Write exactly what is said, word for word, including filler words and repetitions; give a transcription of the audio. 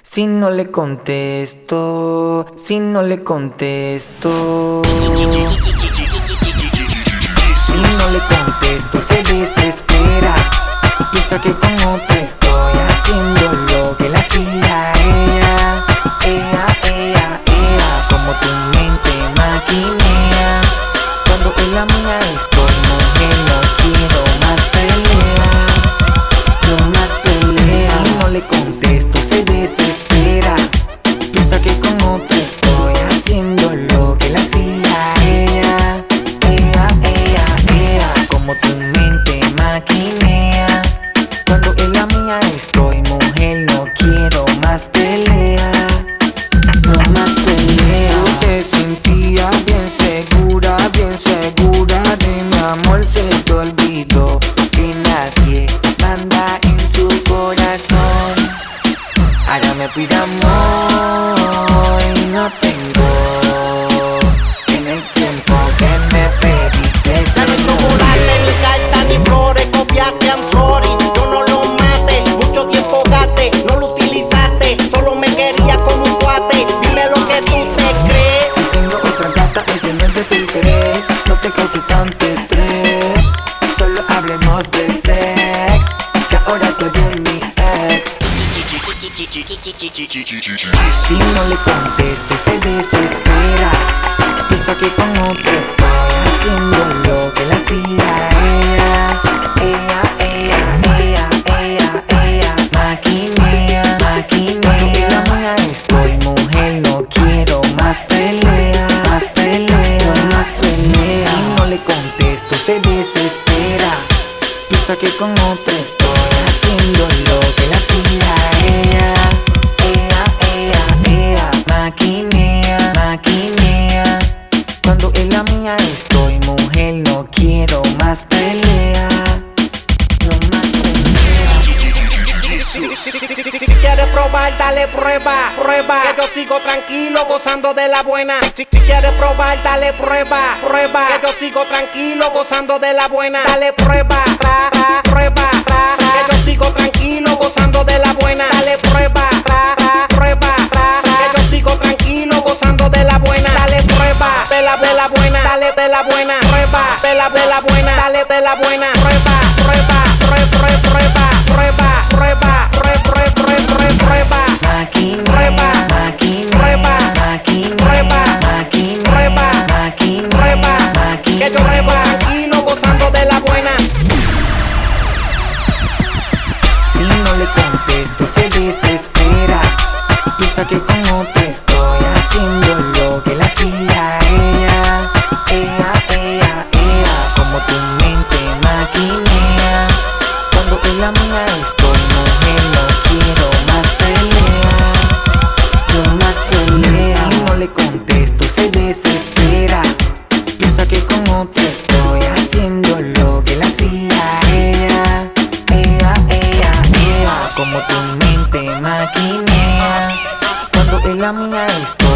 Si no le contesto, si no le contesto, si no le contesto se desespera. Piensa que con otra estoy haciendo lo que le hacía a ella. Ella, ella, ella, como tu mente maquinea. Cuando en la mía estoy, mujer, no quiero más pelea, no más pelea. Si no le contesto se desespera. Piensa que con otra estoy haciendo lo que le hacía a ella. Ella, ella, ella, como tu mente maquinea. Cuando en la mía estoy, mujer, no quiero más pelea, no más pelea. Tú te sentías bien segura, bien segura de mi amor. Se te olvidó que nadie manda en su corazón. Ahora me pide amor y no tengo. En el tiempo que me pediste, no hay chocolate, ni carta, ni flores. Copiaste, I'm sorry, yo no lo maté. Mucho tiempo gaste, no lo utilizaste. Solo me quería como un cuate. Dime lo que tú te crees. Si tengo otra gata, ese no es de tu interés. No te cause tanto estrés. Solo hablemos de sex, que ahora tú eres mi ex. Si no le contesto se desespera. Piensa que con otro estoy haciendo lo que le hacía a ella. Ella, ella, ella, ella, ella, maquinea, maquinea. Cuando en la mía estoy, mujer, no quiero más pelea, más pelea, más pelea. Si no le contesto se desespera. Piensa que con otro estoy haciendo lo que le hacía a ella. Ella, ella, ella, maquinea, maquinea. Cuando en la mía estoy, mujer, no quiero más pelea, no más pelea. Si quieres probar, dale prueba, prueba. Que yo sigo tranquilo, gozando de la buena. Si quieres probar, dale prueba, prueba. Que yo sigo tranquilo, gozando de la buena. Dale prueba, ra, ra, prueba, ra, ra. Que yo sigo tranquilo, gozando de la buena. Dale prueba, ra, ra, prueba, ra, ra. Que yo sigo tranquilo, gozando de la buena. Dale prueba, de la, de la buena. Dale de la buena, prueba, de la, de la buena. Dale de la buena, prueba, prueba, prueba, prueba, prueba, prueba, prueba, prueba, prueba. Maquinea, Prueba, maquinea, prueba, maquinea, prueba, maquinea, prueba, maquinea, prueba. maquinea. Que yo sigo tranquilo, gozando de la buena. Si no le contesto se desespera. Piensa que con otra estoy haciendo lo que le hacía a ella. Ella, ella, ella, como tu mente maquinea. Cuando en la mía estoy, mujer, no quiero más pelea, no más pelea. Si no le contesto se desespera. Piensa que con otra estoy haciendo lo que le hacía a ella. Ella, ella, ella, como tu mente maquinea. Cuando en la mía estoy,